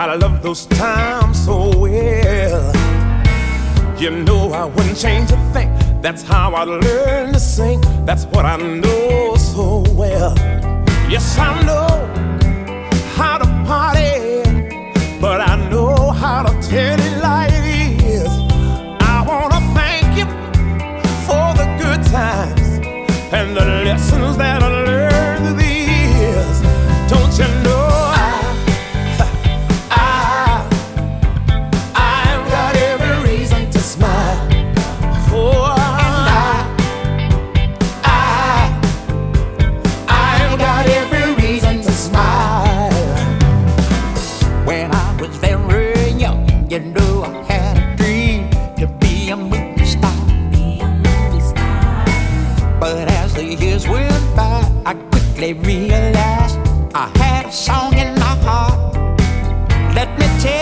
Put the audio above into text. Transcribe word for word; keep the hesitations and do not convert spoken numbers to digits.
I love those times so well. You know I wouldn't change a thing. That's how I learned to sing. That's what I know so well. Yes, I know how to party, but I know how to tell it like it is. I wanna thank you for the good times and the lessons that I learned through the years. Don't you know I, I, I've got every reason to smile. Oh, and I, I, I've got every reason to smile. When I was very young, you know I had a dream to be a movie star. Be a movie star. But as the years went by, I quickly realized I had a song in my heart. Let me tell